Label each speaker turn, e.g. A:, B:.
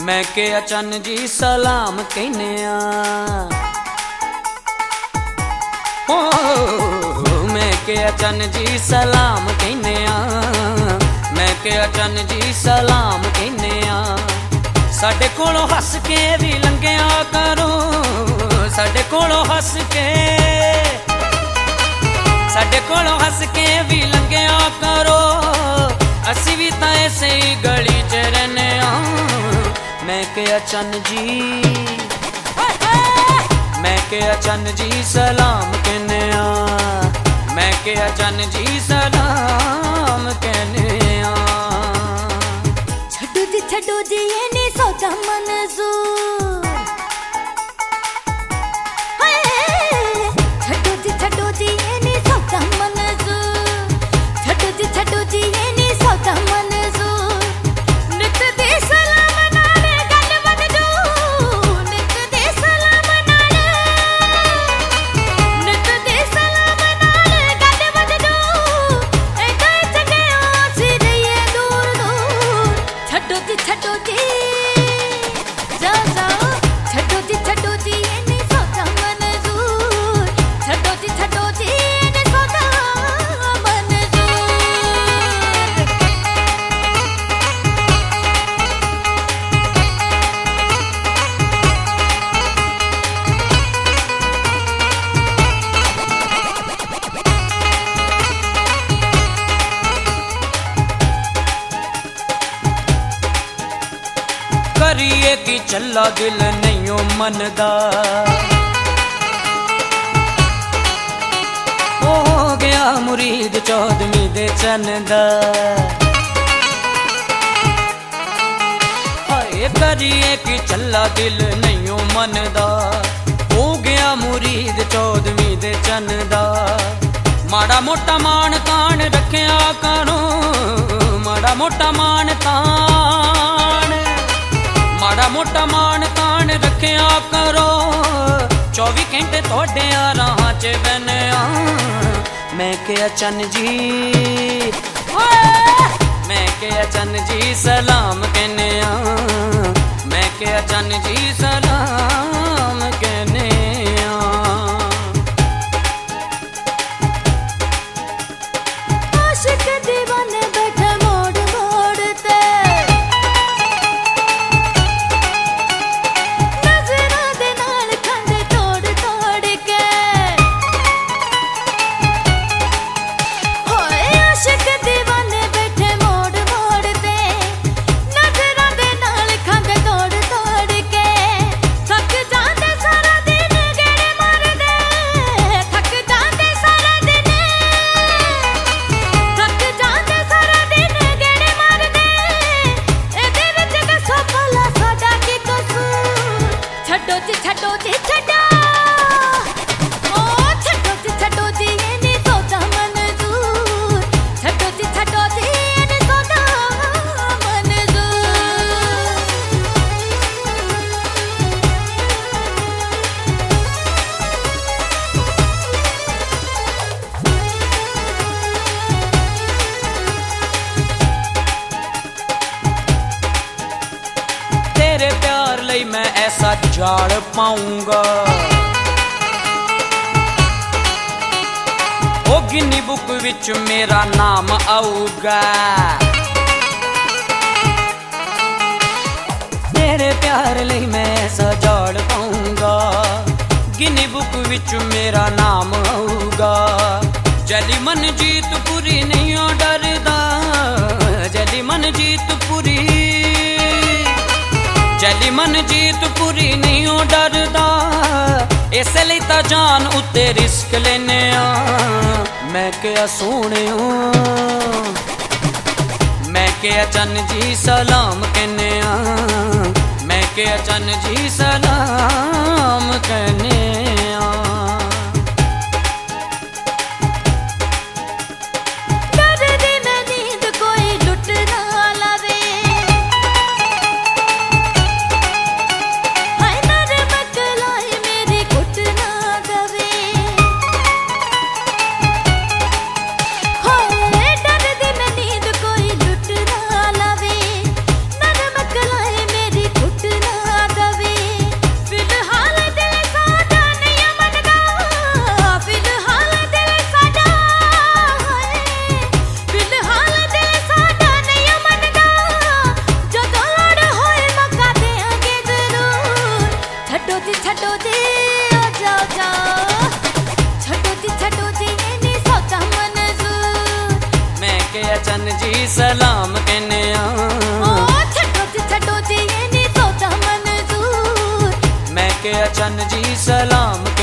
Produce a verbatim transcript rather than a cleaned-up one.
A: मैं के अचन जी सलाम कहने आ हो मैं के अचन जी सलाम कहने आ मैं के अचन जी सलाम कहने आ साडे कोलों हस के भी लंघिया करो साडे कोलों हस के साडे कोलों हस के भी लंघिया करो असी भी तां ऐसे ही गली च रहने आ मैं के अचन जी मैं के अचन जी सलाम कहने आ मैं के अचन जी सलाम कहने आ
B: छड्डो जी छड्डो जी ये नी सोचा मंजूर छड्डो जी छड्डो जी ये नी सोचा मंजूर छड्डो जी छड्डो जी ये नी सोचा मंजूर नित दे सलाम नाले गल मंजूर नित दे सलाम नाले नित दे सलाम नाले गल मंजूर ए गए चगे आसी रहिए दूर दूर छड्डो जी छड्डो जी जा जा छड्डो जी छड्डो जी ये नी सोचा मंजूर छड्डो जी छड्डो जी ये नी सोचा मंजूर
A: करिए की चला दिल नहीं मनदा हो गया मुरीद चौदवीं दे चंदा हाय करिए की चला दिल नहीं मनदा हो गया मुरीद चौदवीं दे चंदा माड़ा मोटा मान तान रखिया करो माड़ा मोटा मान तान माड़ा मोटा मान तान रखिया करो चौबी घंटे थोड़े राह च बने मैं के अचन जी मैं के अचन जी सलाम कहने आ मैं के अचन जी सलाम कहने आ
B: आशिक दीवाने बैठे मोड़ मोड़ ते नजरां दे नाल खांदे तोड़ तोड़ के होए आशिक दीवाने बैठे मोड़ मोड़ ते नजरां दे नाल खांदे तोड़ तोड़ के थक जांदे सारा दिन गेड़े मारदे थक जांदे सारा दिन थक जांदे सारा दिन गेड़े मारदे एदे विच दसो भला साडा की कसूर छड्डो जी छड्डो जी छड्डो ओ छड्डो जी छड्डो जी ये नी सोचा मंजूर छड्डो जी छड्डो जी ये नी सोचा मंजूर
A: तेरे प्यार लई मैं ऐसा जाड़ पाऊंगा ओ गिनी बुक विच मेरा नाम आऊगा तेरे प्यार लई मैं ऐसा जाड़ पाऊंगा गिनी बुक विच मेरा नाम आऊगा जली मन जीत पूरी नहीं हो डरदा जली मन जीत पूरी जली मन जीत पूरी नहीं हो डरदा इसलिए ता जान उत्ते रिस्क लेने आ मैं क्या सोने मैं क्या अचन जी सलाम कहने आ मैं क्या अचन जी सलाम कहने आ
B: डरदी मैं नींद कोई लुट ना लावे हाय नरमक लाई मेरी घुट ना दवे होए डरदी मैं नींद कोई लुट ना लावे नरमक लाई मेरी घुट जाओ जाओ छड्डो जी छड्डो जी ये नी सौदा मंजूर
A: मैं क्या चन जी सलाम कहने
B: ओ छड्डो जी छड्डो जी ये नी सौदा मंजूर
A: मैं क्या चन जी सलाम